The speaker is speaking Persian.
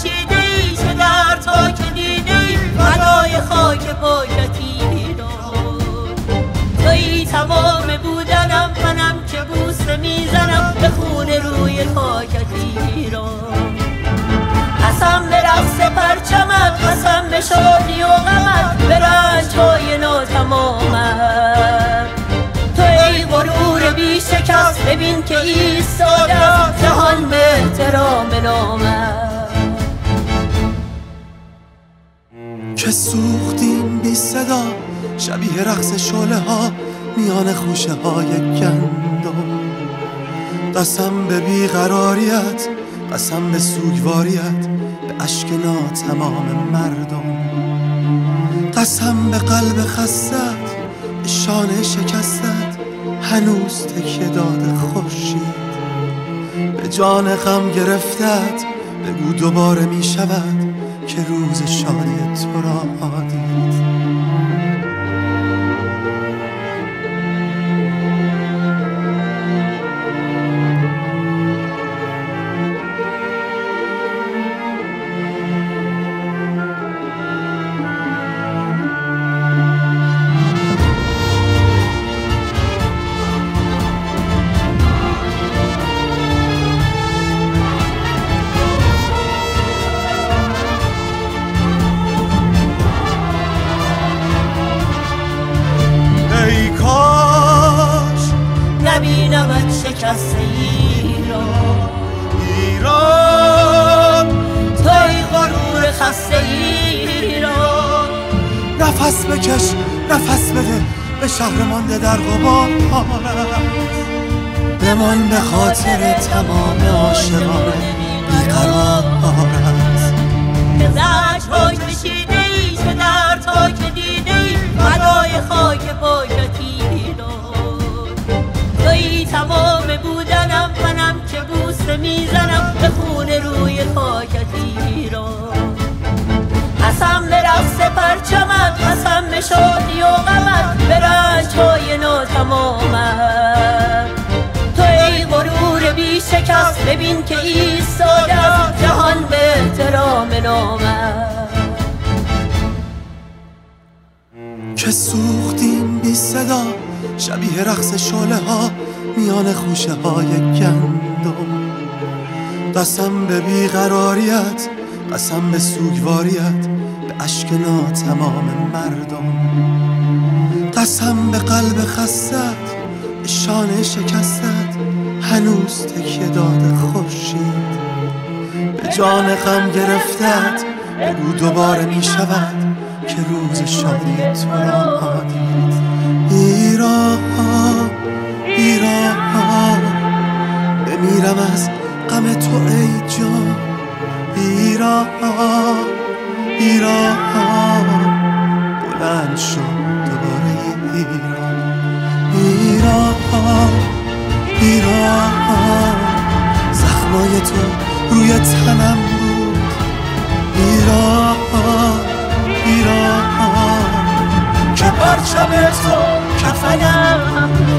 کشیده ای چه در تا که دیده ای فدای خاک پاکت ایران. تویی تمام بودنم، منم که بوسه میزنم به خون روی خاکت ایران. قسم به رقص پرچمت، قسم به شادی و غمت، به رنج‌های ناتمامت. تو ای غرور بی شکست، ببین که ایستاده است جهان به احترام نامت. که سوختیم بی صدا شبیه رقص شعله ها میان خوشه های گندم. قسم به بیقراریت، قسم به سوگواریت، به اشک ناتمام مردم. قسم به قلب خستت، به شانه شکستت، هنوز تکیه داده خورشید. به جان غم گرفتت، بگو دوباره می شود که روز شادی تو را دید. نبینمت شکست ایران. ایران توی غرور خسته ایران. نفس بکش، نفس بده، به شهر مانده در غبارت. بمان به خاطر تمام عاشقان بیقرارت. به زجرهاش کشیده ای چه در تا که دیده ای فدای خاک پاکت ایران. تویی تمام بودنم، منم که بوسه میزنم به خون روی خاکت ایران. قسم به رقص پرچمت، قسم به شادی و غمت، به رنج‌های ناتمامت. تو ای غرور بی شکست، ببین که ایستاده است جهان به احترام نامت. که سوختیم بی صدا شبیه رقص شعله ها میان خوشه های گندم. قسم به بیقراریت، قسم به سوگواریت، به اشک ناتمام مردم. قسم به قلب خستت، به شانه شکستت، هنوز تکیه داده خورشید. به جان غم گرفتت، بگو دوباره می شود که روز شادی تو را دید. ایران، ایران، بمیرم از غم تو ای جان. ایران، ایران، بلند شد دوباره ایران. ایران، ایران، زخمای تو روی تنم بود. ایران، ایران، که پرچم تو کفنم